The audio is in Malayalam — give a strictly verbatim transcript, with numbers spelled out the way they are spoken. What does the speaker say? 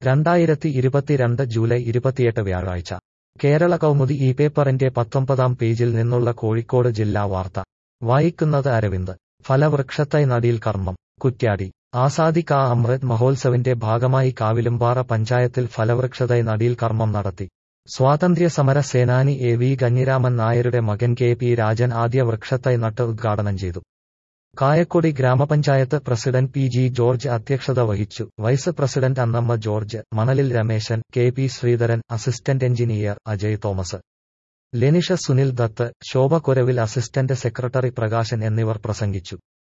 രണ്ടായിരത്തി ഇരുപത്തിരണ്ട് ജൂലൈ ഇരുപത്തിയെട്ട് വ്യാഴാഴ്ച കേരള കൗമുദി ഈ പേപ്പറിന്റെ പത്തൊമ്പതാം പേജിൽ നിന്നുള്ള കോഴിക്കോട് ജില്ലാ വാർത്ത വായിക്കുന്നത് അരവിന്ദ്. ഫലവൃക്ഷത്തൈ നടീൽ കർമ്മം. കുറ്റ്യാടി. ആസാദി കാ അമൃത് മഹോത്സവിന്റെ ഭാഗമായി കാവിലുംപാറ പഞ്ചായത്തിൽ ഫലവൃക്ഷത്തൈ നടീൽ കർമ്മം നടത്തി. സ്വാതന്ത്ര്യ സമര സേനാനി എ വി കഞ്ഞിരാമൻ നായരുടെ മകൻ കെ പി രാജൻ ആദ്യ വൃക്ഷത്തൈ നട്ട് ഉദ്ഘാടനം ചെയ്തു. കായക്കൊടി ഗ്രാമപഞ്ചായത്ത് പ്രസിഡന്റ് പി ജി ജോർജ് അധ്യക്ഷത വഹിച്ചു. Vice president Annamma George, Manalil Rameshan, K P Sreedharan, assistant engineer Ajay Thomas, Lenisha Sunil Dath, Shobha Koravil, assistant secretary Prakashan എന്നിവർ പ്രസംഗിച്ചു.